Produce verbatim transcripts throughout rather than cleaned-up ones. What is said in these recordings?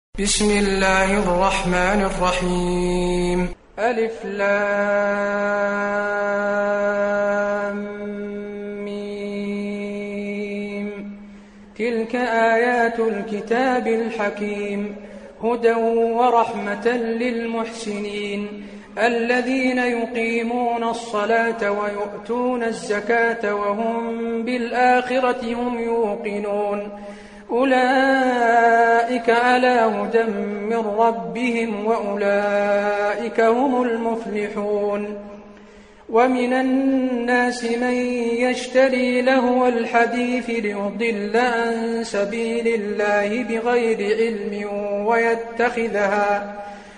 بسم الله الرحمن الرحيم. ألف لام ميم. تلك آيات الكتاب الحكيم، هدى ورحمة للمحسنين الذين يقيمون الصلاة ويؤتون الزكاة وهم بالآخرة هم يوقنون. أولئك على هدى من ربهم وأولئك هم المفلحون. ومن الناس من يشتري لهو الحديث ليضل عن سبيل الله بغير علم ويتخذها,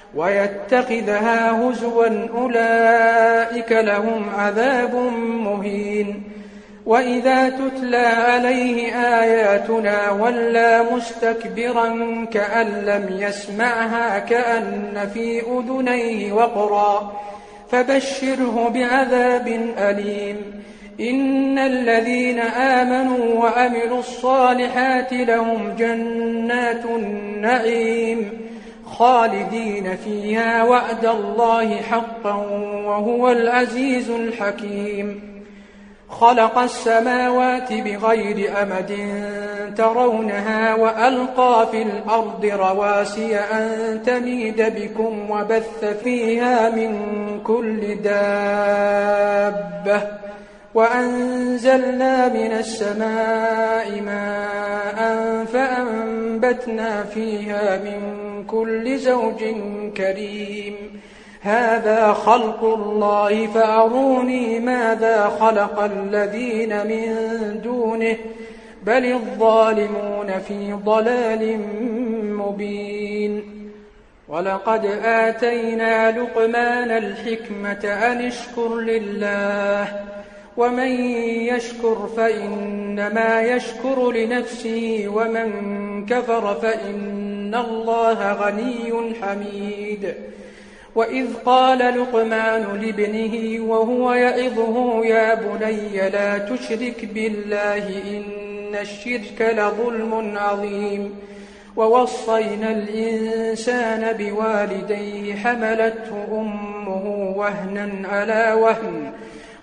ويتخذها هزوا، أولئك لهم عذاب مهين. وإذا تتلى عليه آياتنا ولى مستكبرا كأن لم يسمعها كأن في أذنيه وقرا، فبشره بعذاب أليم. إن الذين آمنوا وعملوا الصالحات لهم جنات النعيم خالدين فيها وعد الله حقا وهو العزيز الحكيم. خلق السماوات بغير أمد ترونها وألقى في الأرض رواسي أن تميد بكم وبث فيها من كل دابة، وأنزلنا من السماء ماء فأنبتنا فيها من كل زوج كريم. هذا خلق الله فأروني ماذا خلق الذين من دونه بل الظالمون في ضلال مبين. ولقد آتينا لقمان الحكمة أن اشكر لله، ومن يشكر فإنما يشكر لنفسه، ومن كفر فإن الله غني حميد. وإذ قال لقمان لابنه وهو يعظه يا بني لا تشرك بالله إن الشرك لظلم عظيم. ووصينا الإنسان بوالديه حملته أمه وهنا على وهن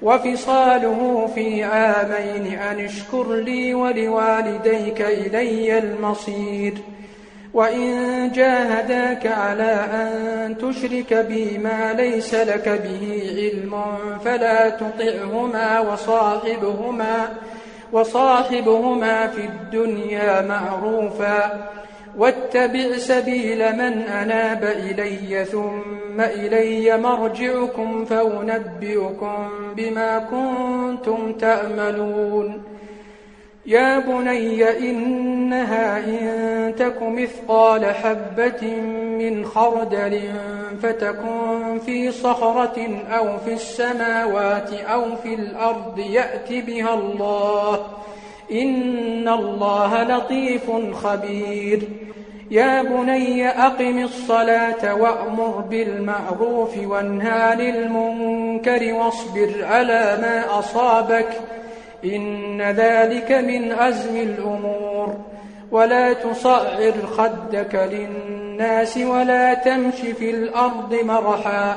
وفصاله في عامين أن اشكر لي ولوالديك إلي المصير. وإن جاهداك على أن تشرك بي ما ليس لك به علم فلا تطعهما وصاحبهما, وصاحبهما في الدنيا معروفا، واتبع سبيل من أناب إلي ثم إلي مرجعكم فأنبئكم بما كنتم تعملون. يا بني إنها إن تك مثقال حبة من خردل فتكن في صخرة أو في السماوات أو في الأرض يأت بها الله، إن الله لطيف خبير. يا بني أقم الصلاة وأمر بالمعروف وانهى عن المنكر واصبر على ما أصابك، إن ذلك من عزم الأمور. ولا تصعر خدك للناس ولا تمش في الأرض مرحا،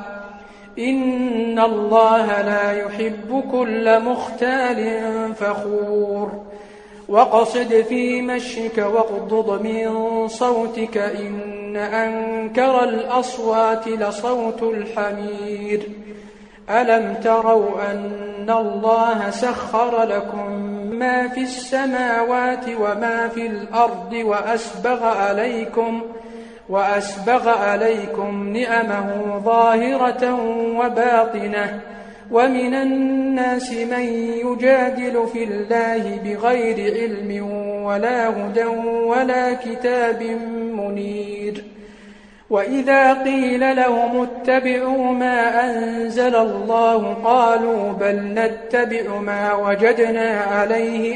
إن الله لا يحب كل مختال فخور. وقصد في مشيك واغضض من صوتك، إن أنكر الأصوات لصوت الحمير. ألم تروا أن الله سخر لكم ما في السماوات وما في الأرض وأسبغ عليكم, وأسبغ عليكم نعمه ظاهرة وباطنة. ومن الناس من يجادل في الله بغير علم ولا هدى ولا كتاب منير. وإذا قيل لهم اتبعوا ما أنزل الله قالوا بل نتبع ما وجدنا عليه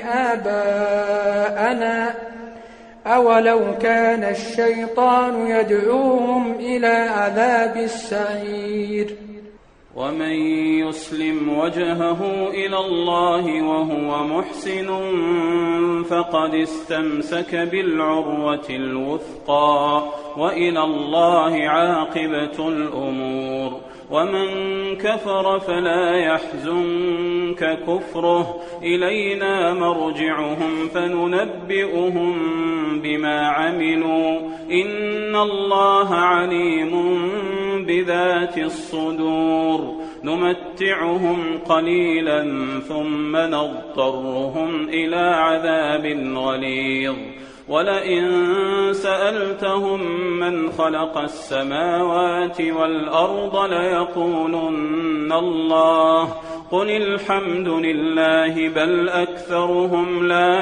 آباءنا أولو كان الشيطان يدعوهم إلى عذاب السعير. ومن يسلم وجهه إلى الله وهو محسن فقد استمسك بالعروة الوثقى وإلى الله عاقبة الأمور. ومن كفر فلا يحزنك كفره، إلينا مرجعهم فننبئهم بما عملوا، إن الله عليم بذات الصدور. نمتعهم قليلا ثم نضطرهم إلى عذاب غليظ. ولئن سألتهم من خلق السماوات والأرض ليقولن الله، قل الحمد لله بل أكثرهم لا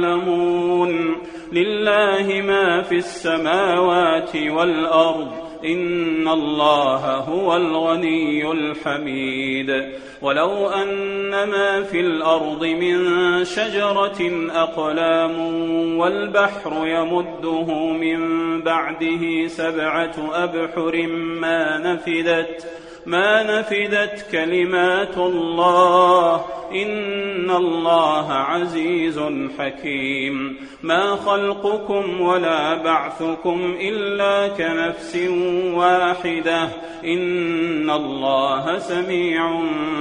يعلمون. لله ما في السماوات والأرض، إن الله هو الغني الحميد. ولو أن ما في الأرض من شجرة أقلام والبحر يمده من بعده سبعة أبحر ما نفدت ما نفدت كلمات الله، إن الله عزيز حكيم. ما خلقكم ولا بعثكم إلا كنفس واحدة، إن الله سميع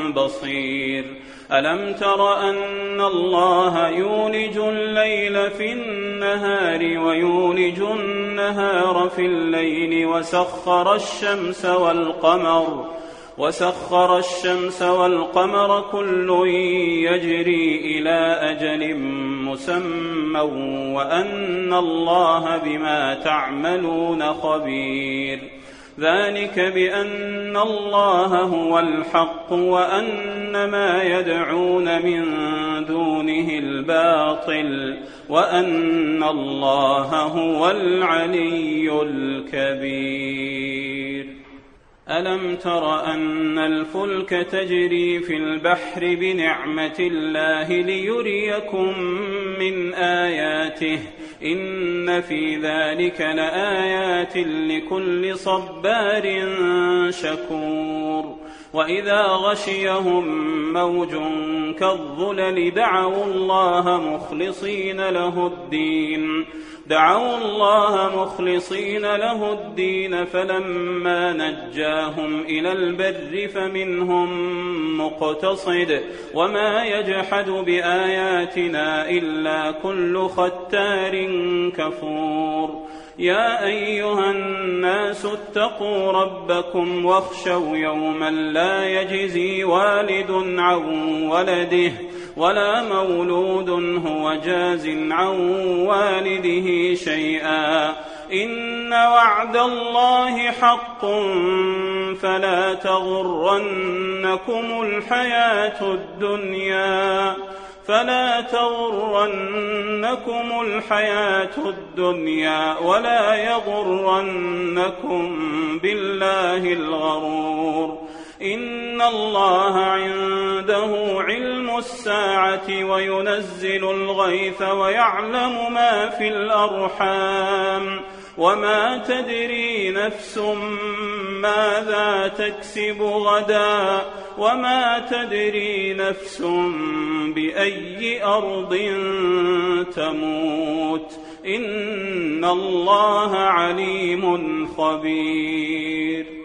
بصير. ألم تر أن الله يولج الليل في النهار ويولج النهار في الليل وسخر الشمس والقمر وسخر الشمس والقمر كل يجري إلى أجل مسمى وأن الله بما تعملون خبير. ذلك بأن الله هو الحق وأن ما يدعون من دونه الباطل وأن الله هو العلي الكبير. ألم تر أن الفلك تجري في البحر بنعمة الله ليريكم من آياته، إن في ذلك لآيات لكل صبار شكور. وإذا غشيهم موج كالظلل دعوا الله مخلصين له الدين دعوا الله مخلصين له الدين فلما نجاهم إلى البر فمنهم مقتصد وما يجحد بآياتنا إلا كل ختار كفور. يا أيها الناس اتقوا ربكم واخشوا يوما لا يجزي والد عن ولده ولا مولود هو جاز عن والده شيئا، إن وعد الله حق فلا تغرنكم الحياة الدنيا فلا تغرنكم الحياة الدنيا ولا يغرنكم بالله الغرور. إن الله عنده علم الساعة وينزل الغيث ويعلم ما في الأرحام وما تدري نفس ماذا تكسب غدا وما تدري نفس بأي أرض تموت، إن الله عليم خبير.